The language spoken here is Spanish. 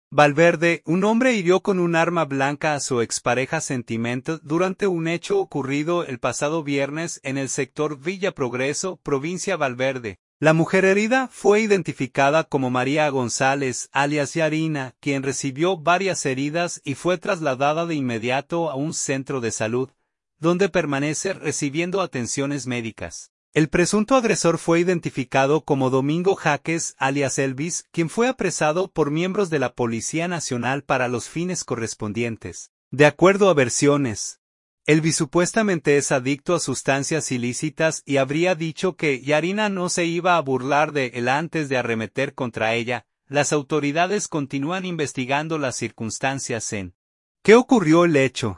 Valverde, un hombre hirió con un arma blanca a su expareja sentimental durante un hecho ocurrido el pasado viernes en el sector Villa Progreso, provincia Valverde. La mujer herida fue identificada como María González, alias Yarina, quien recibió varias heridas y fue trasladada de inmediato a un centro de salud, donde permanece recibiendo atenciones médicas. El presunto agresor fue identificado como Domingo Jaques, alias Elvis, quien fue apresado por miembros de la Policía Nacional para los fines correspondientes. De acuerdo a versiones, Elvis supuestamente es adicto a sustancias ilícitas y habría dicho que Yarina no se iba a burlar de él antes de arremeter contra ella. Las autoridades continúan investigando las circunstancias en que ocurrió el hecho.